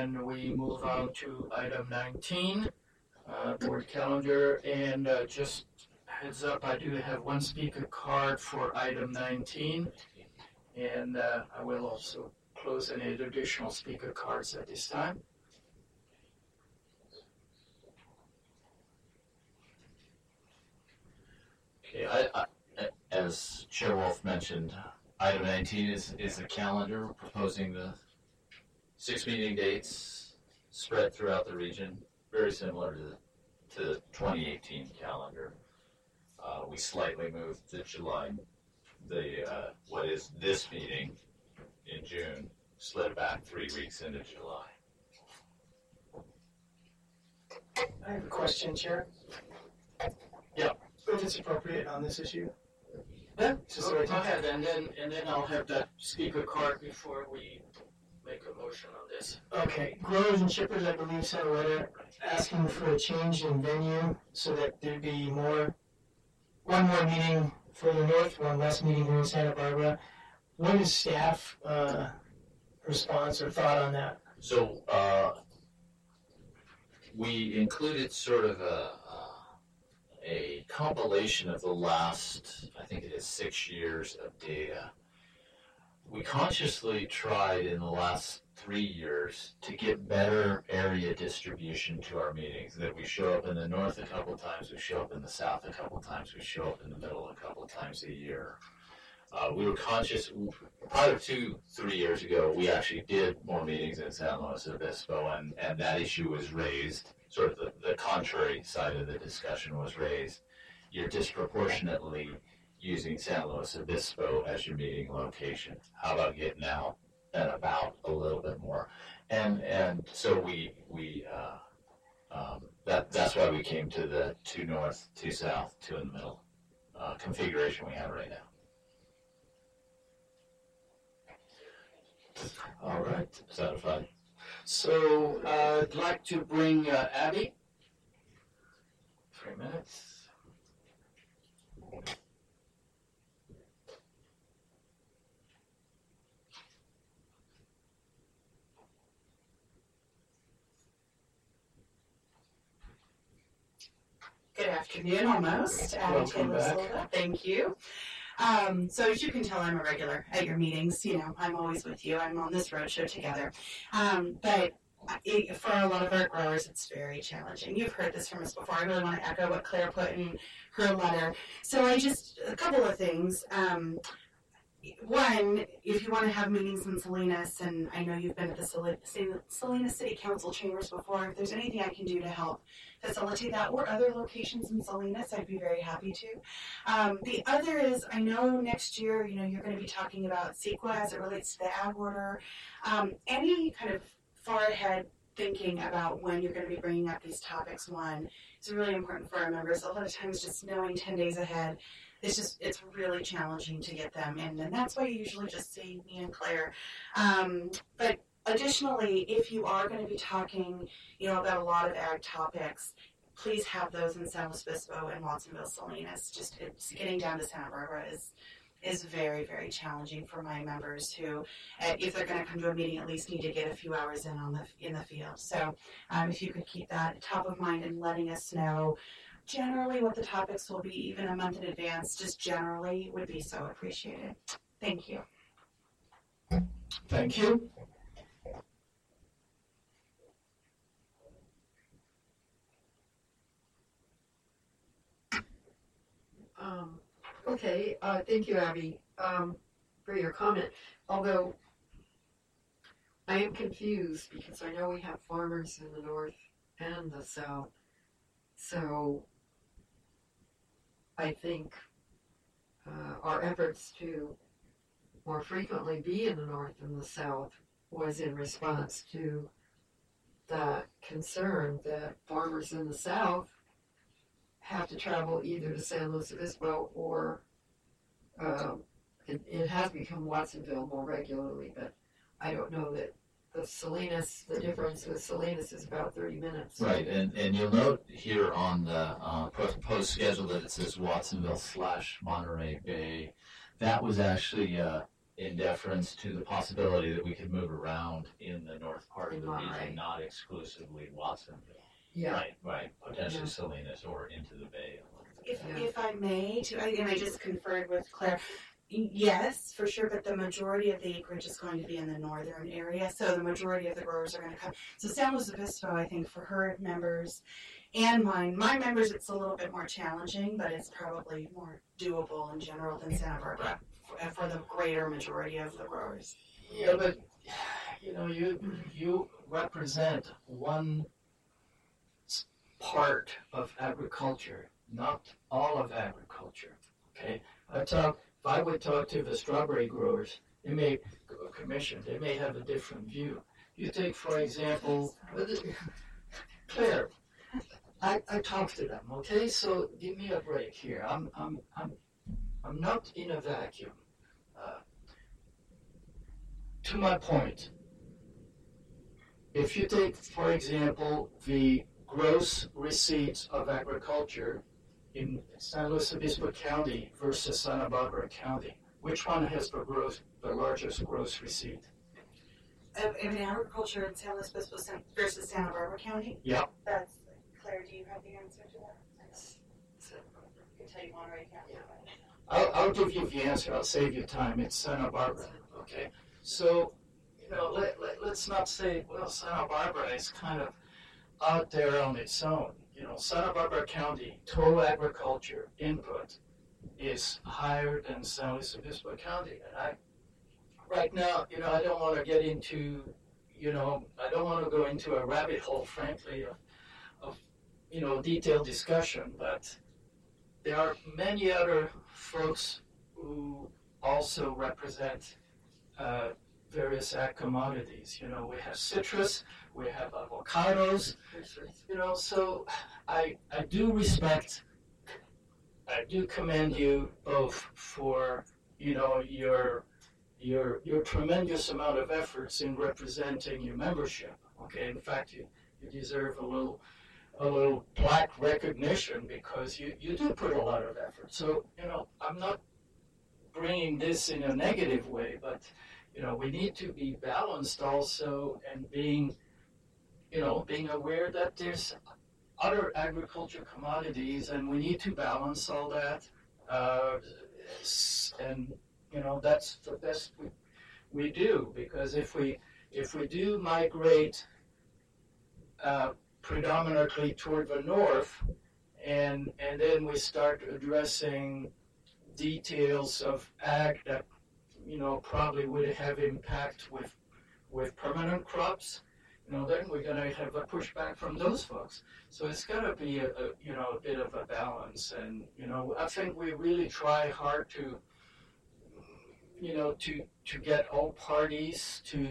then we move on to item 19, board calendar. And just heads up, I do have one speaker card for item 19. And I will also close any additional speaker cards at this time. Okay, as Chair Wolf mentioned, item 19 is the calendar proposing the 6 meeting dates spread throughout the region, very similar to the 2018 calendar. We slightly moved the July, what is this meeting in June, slid back 3 weeks into July. I have a question, Chair. Yeah. If it's appropriate on this issue. Yeah, go ahead, and then I'll have that speaker card before we make a motion on this. Okay. Growers and shippers, I believe, sent a letter asking for a change in venue so that there'd be one more meeting further north, one less meeting here in Santa Barbara. What is staff response or thought on that? So we included sort of a compilation of the last, I think it is 6 years of data. We consciously tried in the last 3 years to get better area distribution to our meetings, that we show up in the north a couple times, we show up in the south a couple times, we show up in the middle a couple times a year. We were conscious, probably 2-3 years ago, we actually did more meetings in San Luis Obispo, and that issue was raised. Sort of the contrary side of the discussion was raised. You're disproportionately using San Luis Obispo as your meeting location. How about getting out and about a little bit more? And so that's why we came to the 2 north, 2 south, 2 in the middle configuration we have right now. All right, satisfied. So I'd like to bring Abby. 3 minutes. Good afternoon, almost. Welcome back. Thank you. So as you can tell, I'm a regular at your meetings. You know, I'm always with you. I'm on this roadshow together. But for a lot of our growers, it's very challenging. You've heard this from us before. I really want to echo what Claire put in her letter. So a couple of things. One, if you want to have meetings in Salinas, and I know you've been at the Salinas City Council chambers before, if there's anything I can do to help facilitate that, or other locations in Salinas, I'd be very happy to. The other is, I know next year, you know, you're going to be talking about CEQA as it relates to the ag order. Any kind of far ahead thinking about when you're going to be bringing up these topics, one, is really important for our members. A lot of times just knowing 10 days ahead, it's really challenging to get them in, and that's why you usually just see me and Claire. But additionally, if you are going to be talking, you know, about a lot of ag topics, please have those in San Luis Obispo and Watsonville, Salinas. Just getting down to Santa Barbara is very, very challenging for my members who, if they're going to come to a meeting, at least need to get a few hours in the field. So if you could keep that top of mind and letting us know generally what the topics will be, even a month in advance, just generally would be so appreciated. Thank you. Thank you. Okay, thank you, Abby, for your comment. Although I am confused because I know we have farmers in the north and the south. So I think our efforts to more frequently be in the north and the south was in response to the concern that farmers in the south have to travel either to San Luis Obispo or it has become Watsonville more regularly, but I don't know that the difference with Salinas is about 30 minutes. Right, and you'll note here on the proposed schedule that it says Watsonville / Monterey Bay. That was actually in deference to the possibility that we could move around in the north part of In the Monterey. region, not exclusively Watsonville. Yeah. Right, potentially Yeah. Salinas or into the Bay. If I may, and I just conferred with Claire, yes, for sure, but the majority of the acreage is going to be in the northern area, so the majority of the growers are going to come. So San Luis Obispo, I think, for her members and my members, it's a little bit more challenging, but it's probably more doable in general than Santa Barbara for the greater majority of the growers. Yeah, but you represent one part of agriculture, not all of agriculture. Okay, if I would talk to the strawberry growers, they may have a different view. You take, for example, Claire. I talked to them. Okay, so give me a break here. I'm not in a vacuum. To my point, if you take, for example, the gross receipts of agriculture in San Luis Obispo County versus Santa Barbara County, which one has the largest gross receipt? In agriculture in San Luis Obispo versus Santa Barbara County? Yep. That's, Claire, do you have the answer to that? I can tell you Monterey County. I'll give you the answer. I'll save you time. It's Santa Barbara. Okay. So, let's not say, well, Santa Barbara is kind of out there on its own. Santa Barbara County total agriculture input is higher than San Luis Obispo County. And right now, I don't want to get into, I don't want to go into a rabbit hole, frankly, of detailed discussion, but there are many other folks who also represent various ag commodities. We have citrus, we have avocados, so I do commend you both for, your tremendous amount of efforts in representing your membership. Okay, in fact, you deserve a little plaque recognition because you do put a lot of effort. So, I'm not bringing this in a negative way, but, we need to be balanced also and being aware that there's other agriculture commodities and we need to balance all that. And, that's the best we do, because if we do migrate predominantly toward the north, and then we start addressing details of ag that probably would have impact with permanent crops, then we're going to have a pushback from those folks. So it's got to be a bit of a balance, and I think we really try hard to get all parties to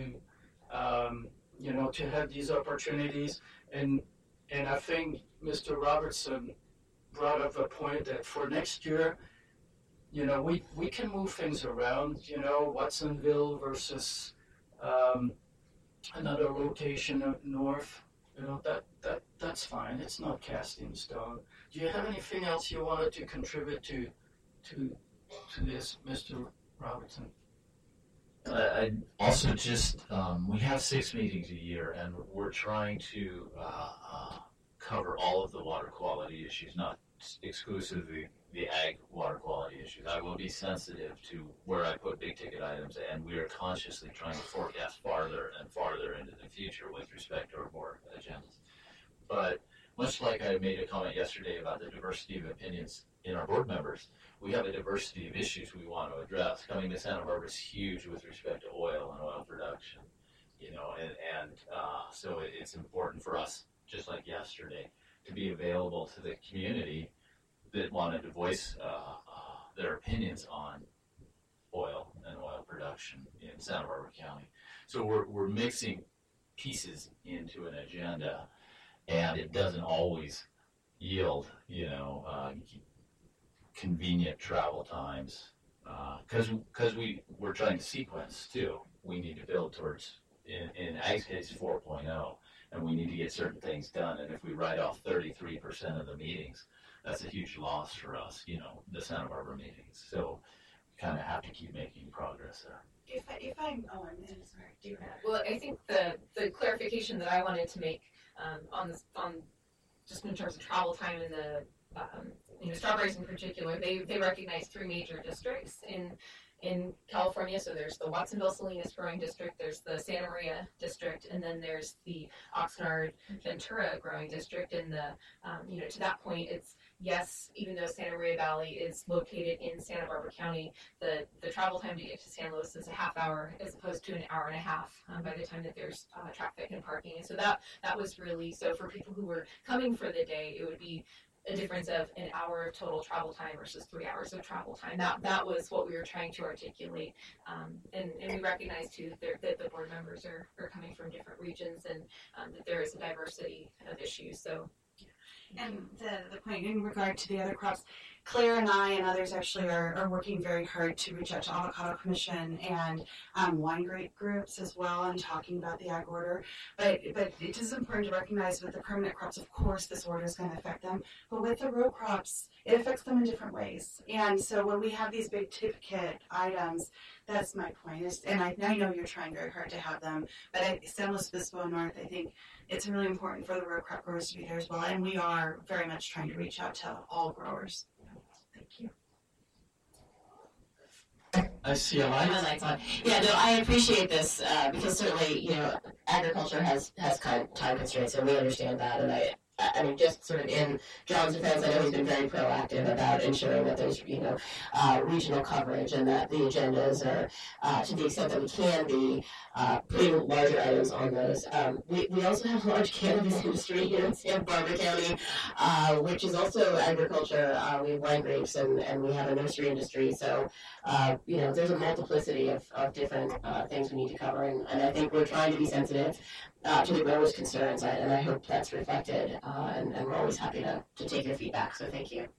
have these opportunities. And I think Mr. Robertson brought up a point that for next year, we can move things around, Watsonville versus another location up north, that's fine. It's not cast in stone. Do you have anything else you wanted to contribute to this, Mr. Robertson? I also just, we have 6 meetings a year, and we're trying to cover all of the water quality issues, not exclusively the ag water quality issues. I will be sensitive to where I put big ticket items, and we are consciously trying to forecast farther and farther into the future with respect to our board agendas. But much like I made a comment yesterday about the diversity of opinions in our board members, we have a diversity of issues we want to address. Coming to Santa Barbara is huge with respect to oil and oil production, so it's important for us, just like yesterday, to be available to the community that wanted to voice their opinions on oil and oil production in Santa Barbara County. So we're mixing pieces into an agenda, and it doesn't always yield, convenient travel times, because we're trying to sequence too. We need to build towards, in Ag's case, 4.0, and we need to get certain things done. And if we write off 33% of the meetings, that's a huge loss for us, the Santa Barbara meetings. So we kind of have to keep making progress there. I'm sorry, do you have? Well, I think the clarification that I wanted to make on just in terms of travel time and the strawberries in particular, they recognize 3 major districts in California. So there's the Watsonville Salinas growing district, there's the Santa Maria district, and then there's the Oxnard Ventura growing district. And to that point, it's yes, even though Santa Maria Valley is located in Santa Barbara County, the travel time to get to San Luis is a half hour as opposed to an hour and a half by the time that there's traffic and parking. And so that was really, so for people who were coming for the day, it would be a difference of an hour of total travel time versus 3 hours of travel time. That was what we were trying to articulate. And we recognize too that the board members are coming from different regions, and that there is a diversity of issues. So. And the point in regard to the other crops, Claire and I and others actually are working very hard to reach out to Avocado Commission and wine grape groups as well, and talking about the ag order. But it is important to recognize with the permanent crops, of course, this order is going to affect them. But with the row crops, it affects them in different ways. And so when we have these big ticket items, that's my point. And I know you're trying very hard to have them, but at San Luis Obispo North, I think it's really important for the row crop growers to be there as well. And we are very much trying to reach out to all growers. Thank you. I see a light. My light's on. Yeah, no, I appreciate this because certainly, agriculture has time constraints, and we understand that. And I mean, just sort of in John's defense, I know he's been very proactive about ensuring that there's, regional coverage, and that the agendas are, to the extent that we can be, putting larger items on those. We also have a large cannabis industry here in Santa Barbara County, which is also agriculture. We have wine grapes, and we have a nursery industry. So, there's a multiplicity of different things we need to cover, and I think we're trying to be sensitive to the growers' concerns, and I hope that's reflected, and we're always happy to take your feedback, so thank you.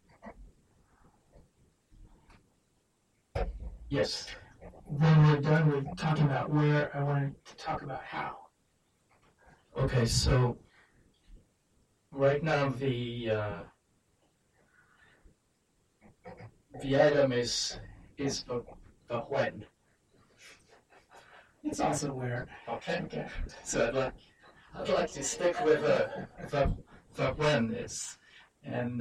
Yes. When we're done with talking about where, I wanted to talk about how. Okay, so right now the item is the when. It's also where. Okay. Okay. So I'd like to stick with the when is, and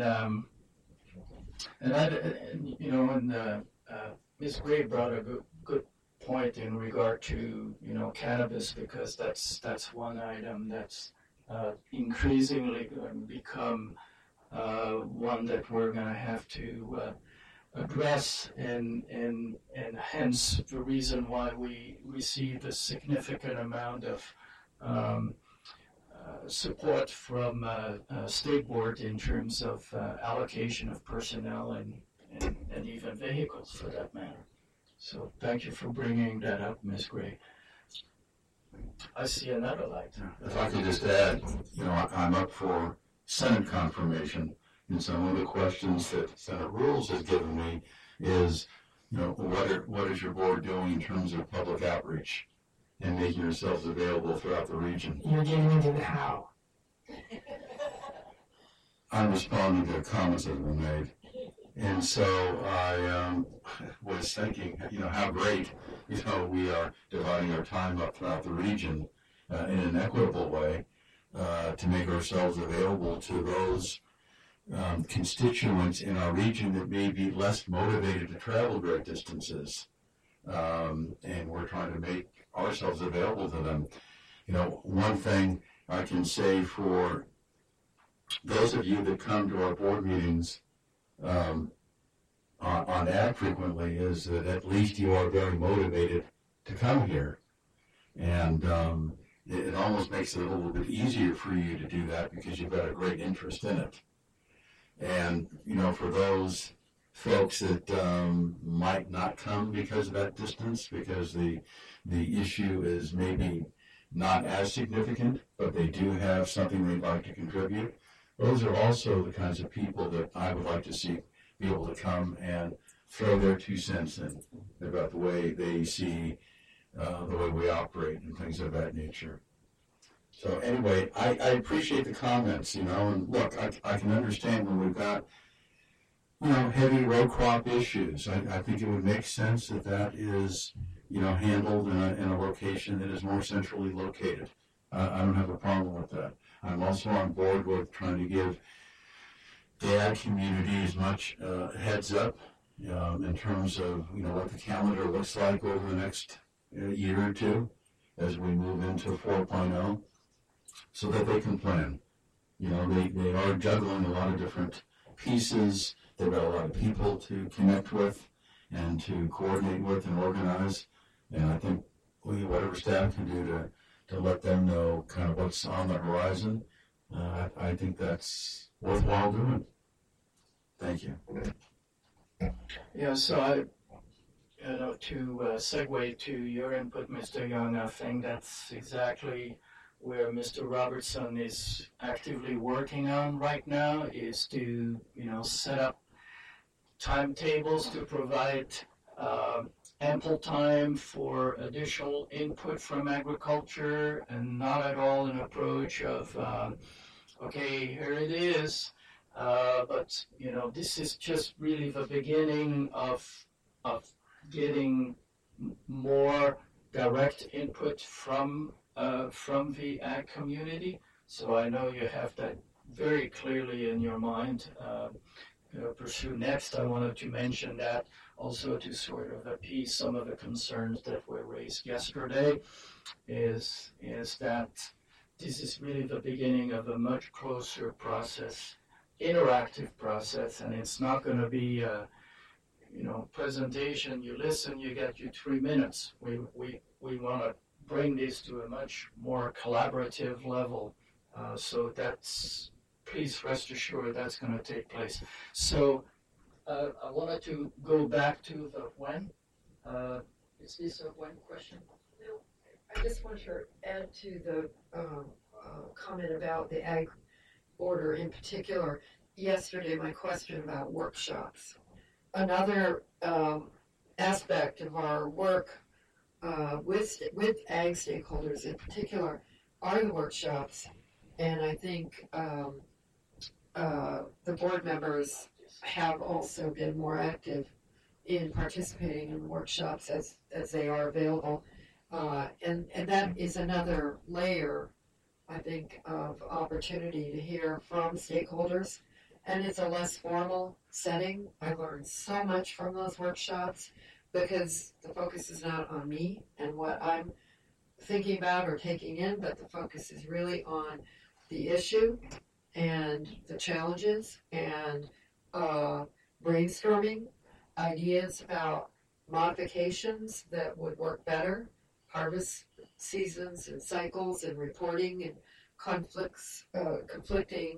Ms. Gray brought a good point in regard to cannabis, because that's one item that's increasingly going to become one that we're going to have to address, and hence the reason why we received a significant amount of support from State Board in terms of allocation of personnel and even vehicles for that matter. So thank you for bringing that up, Ms. Gray. I see another light. If I could just add, I'm up for Senate confirmation, and so one of the questions that Senate Rules has given me is, what is your board doing in terms of public outreach and making yourselves available throughout the region? You're getting into the how. I'm responding to comments that have been made. And so I was thinking, how great, we are dividing our time up throughout the region in an equitable way to make ourselves available to those constituents in our region that may be less motivated to travel great distances. And we're trying to make ourselves available to them. One thing I can say for those of you that come to our board meetings on ag frequently is that at least you are very motivated to come here. And it almost makes it a little bit easier for you to do that because you've got a great interest in it. And, for those folks that might not come because of that distance, because the issue is maybe not as significant, but they do have something they'd like to contribute, those are also the kinds of people that I would like to see be able to come and throw their 2 cents in about the way they see the way we operate and things of that nature. So anyway, I appreciate the comments, and look, I can understand when we've got, heavy row crop issues. I think it would make sense that is handled in a location that is more centrally located. I don't have a problem with that. I'm also on board with trying to give the ag community as much heads up in terms of what the calendar looks like over the next year or two as we move into 4.0, so that they can plan. They are juggling a lot of different pieces. They've got a lot of people to connect with and to coordinate with and organize. And I think whatever staff can do to let them know kind of what's on the horizon, I think that's worthwhile doing. Thank you. Yeah, so to segue to your input, Mr. Young, I think that's exactly where Mr. Robertson is actively working on right now, is to, set up timetables to provide ample time for additional input from agriculture, and not at all an approach of, okay, here it is, but, this is just really the beginning of getting more direct input from the ag community. So I know you have that very clearly in your mind. Pursue next. I wanted to mention that also to sort of appease some of the concerns that were raised yesterday, is that this is really the beginning of a much closer process, interactive process, and it's not going to be a presentation. You listen, you get your 3 minutes. We want to bring this to a much more collaborative level. So please rest assured that's going to take place. So I wanted to go back to the when. Is this a when question? No, I just want to add to the comment about the ag order in particular. Yesterday, my question about workshops. Another aspect of our work with ag stakeholders in particular are the workshops, and I think the board members have also been more active in participating in the workshops as they are available, and that is another layer, I think, of opportunity to hear from stakeholders. And it's a less formal setting. I learned so much from those workshops because the focus is not on me and what I'm thinking about or taking in, but the focus is really on the issue and the challenges and brainstorming ideas about modifications that would work better, harvest seasons and cycles and reporting and conflicting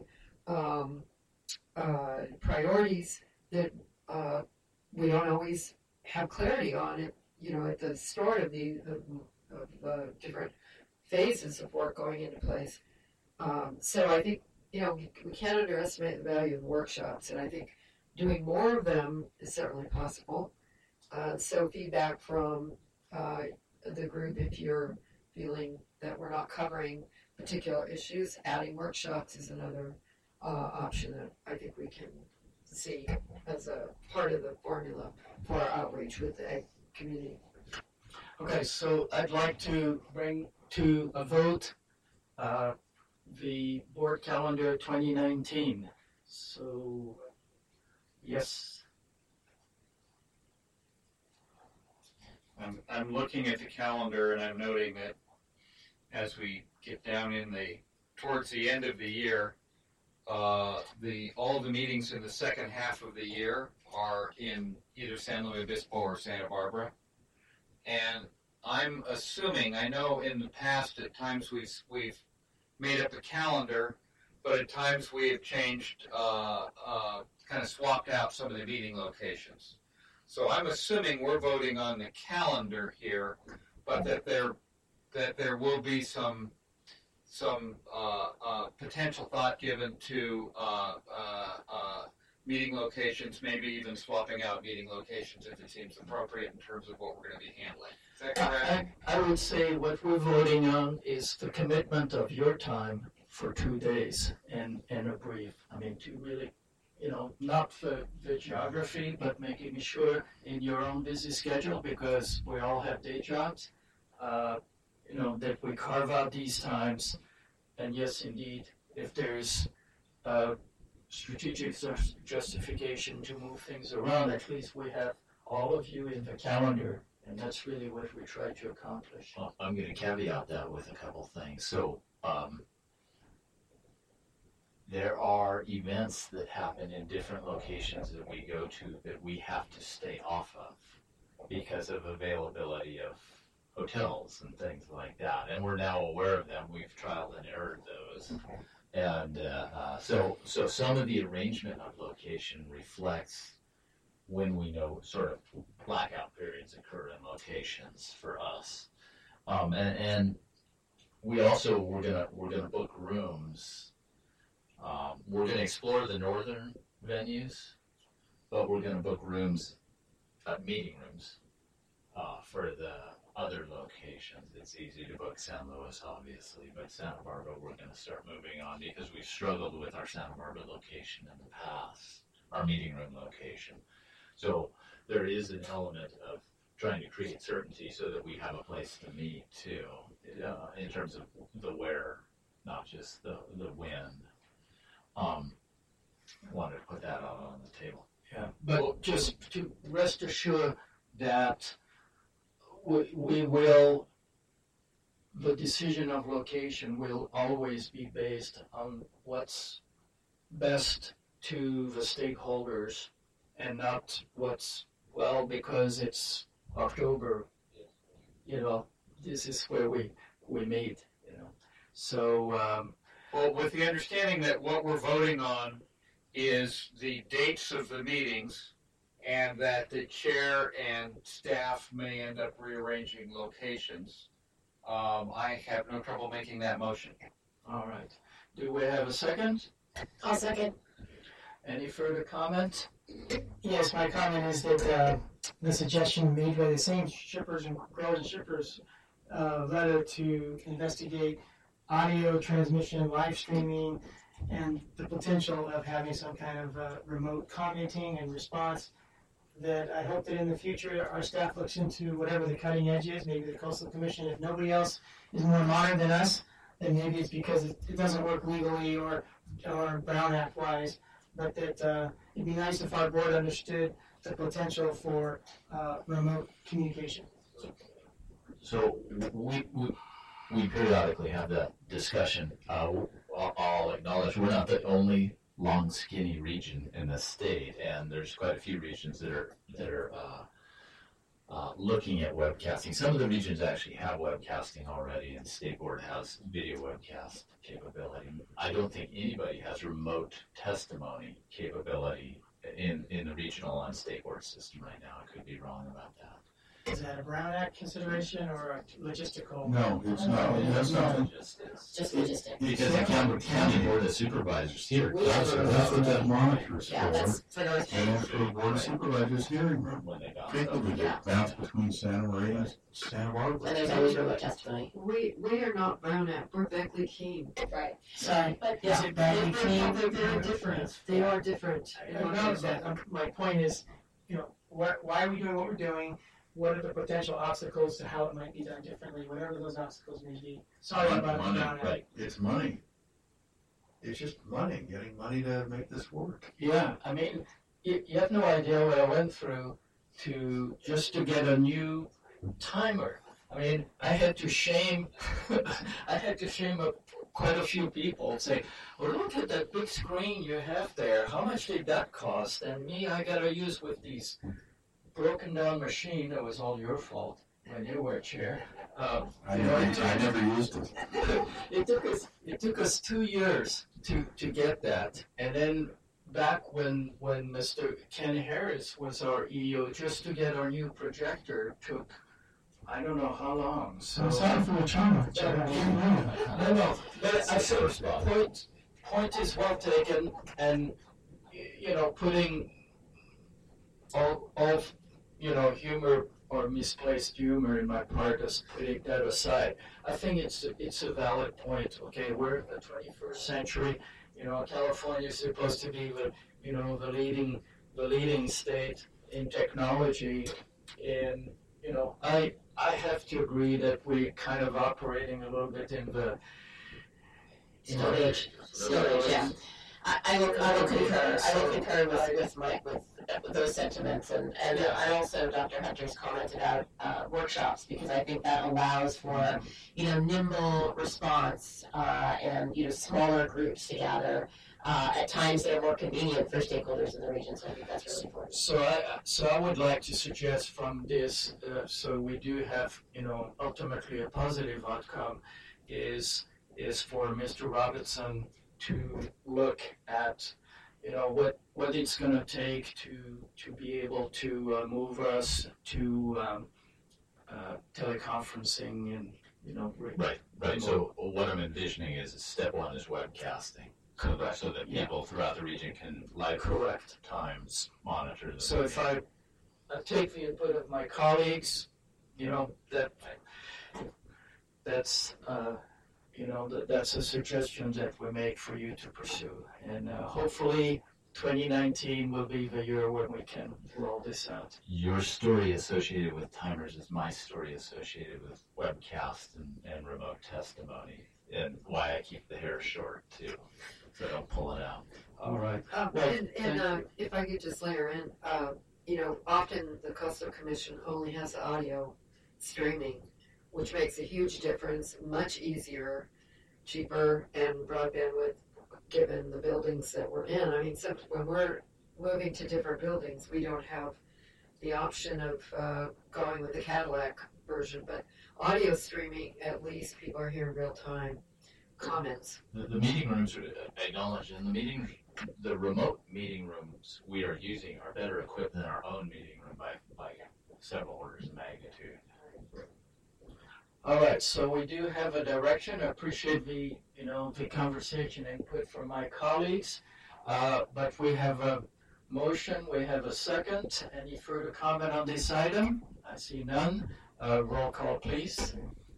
priorities that we don't always have clarity on it, at the start of the different phases of work going into place. So I think, we can't underestimate the value of workshops, and I think doing more of them is certainly possible. So feedback from the group, if you're feeling that we're not covering particular issues, adding workshops is another option that I think we can see as a part of the formula for our outreach with the ag community. Okay, so I'd like to bring to a vote the board calendar 2019. So, yes. I'm looking at the calendar and I'm noting that as we get down towards the end of the year, all the meetings in the second half of the year are in either San Luis Obispo or Santa Barbara. And I'm assuming, I know in the past at times we've made up a calendar, but at times we have changed, kind of swapped out some of the meeting locations. So I'm assuming we're voting on the calendar here, but that there will be some potential thought given to meeting locations, maybe even swapping out meeting locations if it seems appropriate in terms of what we're going to be handling. Is that correct? I would say what we're voting on is the commitment of your time for 2 days and a brief. I mean, to really not the geography, but making sure in your own busy schedule, because we all have day jobs, that we carve out these times. And yes, indeed, if there's strategic justification to move things around, at least we have all of you in the calendar, and that's really what we try to accomplish. Well, I'm going to caveat that with a couple things. So, there are events that happen in different locations that we go to that we have to stay off of because of availability of hotels and things like that. And we're now aware of them. We've trialed and errored those. And so some of the arrangement of location reflects when we know sort of blackout periods occur in locations for us. And we also, we're gonna book rooms. We're going to explore the northern venues, but we're going to book rooms, meeting rooms, for the other locations. It's easy to book San Luis, obviously, but Santa Barbara we're going to start moving on because we've struggled with our Santa Barbara location in the past, our meeting room location. So there is an element of trying to create certainty so that we have a place to meet too, in terms of the where, not just the when. Wanted to put that out on the table. Yeah, but just to rest assured that we will, the decision of location will always be based on what's best to the stakeholders and not what's, because it's October, this is where we meet, So, Well, with the understanding that what we're voting on is the dates of the meetings and that the chair and staff may end up rearranging locations, I have no trouble making that motion. all right. Do we have a second? I'll second. Any further comment? Yes, my comment is that the suggestion made by the same shippers and growers and shippers letter to investigate audio transmission, live streaming, and the potential of having some kind of remote commenting and response, that I hope that in the future our staff looks into whatever the cutting edge is, maybe the Coastal Commission, if nobody else is more modern than us, then maybe it's because it doesn't work legally or Brown Act wise, but that it'd be nice if our board understood the potential for remote communication. So we periodically have that discussion. I'll acknowledge we're not the only long, skinny region in the state, and there's quite a few regions that are looking at webcasting. Some of the regions actually have webcasting already, and State Board has video webcast capability. I don't think anybody has remote testimony capability in the regional and State Board system right now. I could be wrong about that. Is that a Brown Act consideration or a logistical? No, it's not. It has nothing. Just logistics. Because the county board of supervisors here. That's what that monitor is Yeah, for. that's for North. And it's for the board of supervisors hearing room. When they got Frequently Yeah. get bounced between Santa Maria and Santa Barbara. And there's always remote testimony. We are not Brown Act, we're Beckley Keene. Right. Sorry, But is it badly clean? They're very different. They are different. I acknowledge that. My point is, why are we doing what we're doing? What are the potential obstacles to how it might be done differently, whatever those obstacles may be? Sorry about Money, Brown Act. right. It's money. It's just money, getting money to make this work. Yeah, I mean, you have no idea what I went through just to get a new timer. I mean, I had to shame quite a few people. Say, well, look at that big screen you have there. How much did that cost? And me, I gotta use with these broken down machine. It was all your fault when you were chair. I never used it. It took us 2 years to get that, and then back when Mr. Ken Harris was our EO, just to get our new projector took I don't know how long. So I'm sorry for the trauma. no. But I said point is well taken, and putting all humor or misplaced humor in my part as putting that aside. I think it's a valid point. Okay, we're in the 21st century. You know, California is supposed to be the leading state in technology, and you know, I have to agree that we're kind of operating a little bit in the Storage, yeah. I will concur. I will concur with those sentiments, and also Dr. Hunter's comment about workshops, because I think that allows for nimble response and smaller groups to gather at times that are more convenient for stakeholders in the region. So I think that's really important. So I would like to suggest from this, so we do have ultimately a positive outcome, is for Mr. Robertson to look at what it's going to take to be able to move us to teleconferencing and Right. So what I'm envisioning is step one is webcasting, so that people throughout the region can live times monitor them. So if I take the input of my colleagues, that's that's a suggestion that we make for you to pursue, and hopefully 2019 will be the year when we can roll this out. Your story associated with timers is my story associated with webcast and remote testimony, and why I keep the hair short too, so I don't pull it out. All right. If I could just layer in, often the Coastal Commission only has audio streaming, which makes a huge difference, much easier, cheaper, and broadband width given the buildings that we're in. I mean, when we're moving to different buildings, we don't have the option of going with the Cadillac version, but audio streaming, at least people are hearing real time comments. The meeting rooms are acknowledged, and the remote meeting rooms we are using are better equipped than our own meeting room by several orders of magnitude. All right, so we do have a direction. I appreciate the conversation input from my colleagues, but we have a motion, we have a second. Any further comment on this item? I see none. Roll call, please.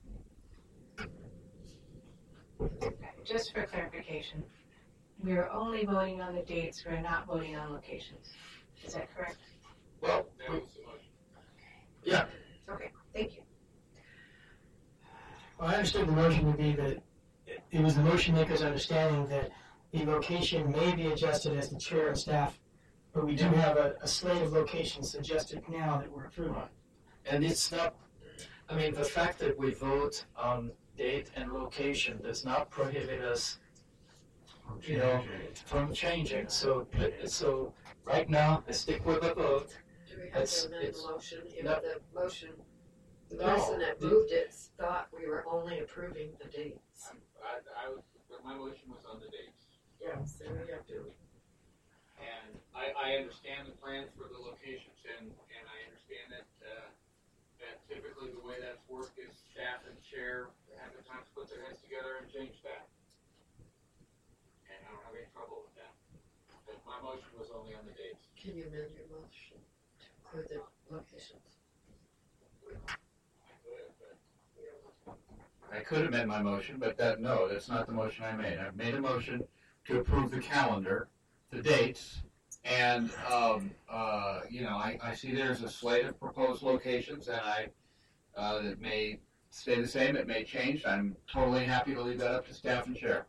Just for clarification, we are only voting on the dates, we're not voting on locations. Is that correct? Well, yeah. Okay, thank you. Well, I understood the motion to be that it was the motion maker's understanding that the location may be adjusted as the chair and staff, but we do have a slate of locations suggested now that we're approving. And it's not, the fact that we vote on date and location does not prohibit us, from changing. So right now, I stick with the vote. Do we have to amend the motion? If No. The person that moved it thought we were only approving the dates. My motion was on the dates. Yeah, so we have to. And I understand the plans for the locations, and I understand that typically the way that's worked is staff and chair have the time to put their heads together and change that. And I don't have any trouble with that. But my motion was only on the dates. Can you amend your motion to include the locations? I could amend my motion, but that's not the motion I made. I made a motion to approve the calendar, the dates, and I see there's a slate of proposed locations, and it may stay the same, it may change. I'm totally happy to leave that up to staff and chair.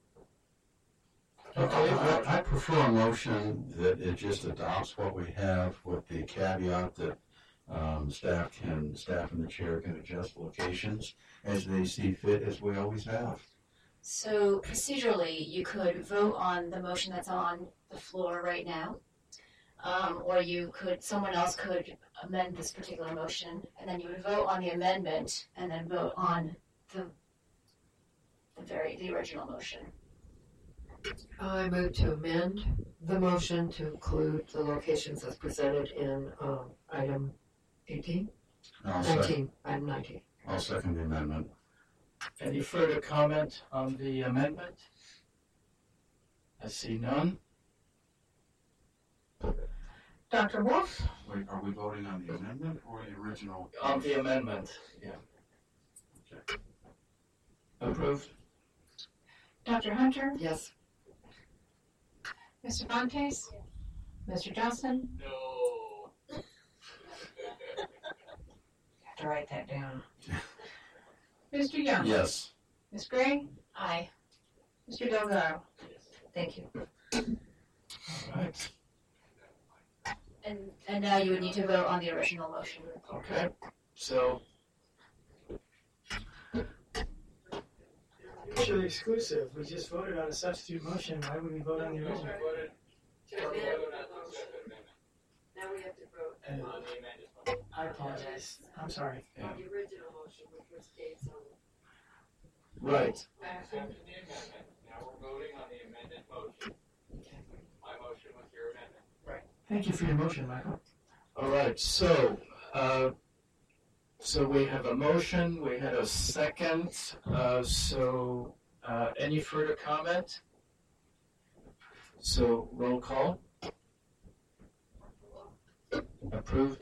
Okay, I prefer a motion that it just adopts what we have with the caveat that staff and the chair can adjust locations as they see fit, as we always have. So procedurally, you could vote on the motion that's on the floor right now, or someone else could amend this particular motion, and then you would vote on the amendment, and then vote on the original motion. I move to amend the motion to include the locations as presented in item 18? I'll 19. Item 19. I'll second the amendment. Any further comment on the amendment? I see none. Dr. Wolf? Wait, are we voting on the amendment or the original? On the amendment, yeah. Okay. Approved? Dr. Hunter? Yes. Mr. Fontes? Mr. Johnson? No. Have to write that down. Mr. Young? Yes. Ms. Gray? Aye. Mr. Delgado? Thank you. All right. And now you would need to vote on the original motion. Okay. So, Mutually exclusive. We just voted on a substitute motion. Why would we vote on the original? Now we have to vote I apologize. I'm sorry. on the original motion, which was Dave's own. right. Now we're voting on the amended motion. My motion was your amendment. Thank you for your motion, Michael. All right. So we have a motion. We had a second. Any further comment? So roll call. Approved.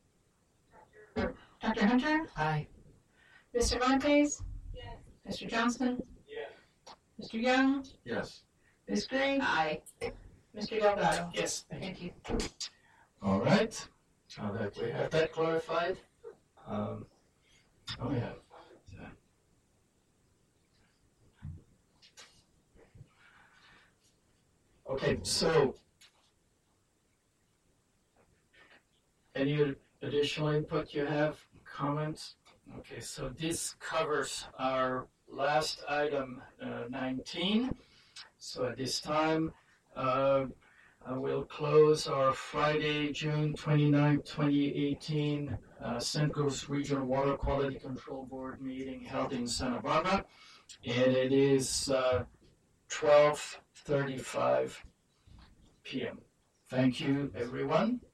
Dr. Hunter? Aye. Mr. Fontes? Yes. Mr. Johnson? Yes. Mr. Young? Yes. Ms. Gray? Aye. Mr. Delgado? Yes. Thank you. Thank you. All right. Now that we have that clarified. Oh yeah. Okay, so any additional input you have, comments? Okay, so this covers our last item, 19. So at this time, I will close our Friday, June 29, 2018, St. Louis Regional Water Quality Control Board meeting held in Santa Barbara. And it is 12:35 p.m. Thank you, everyone.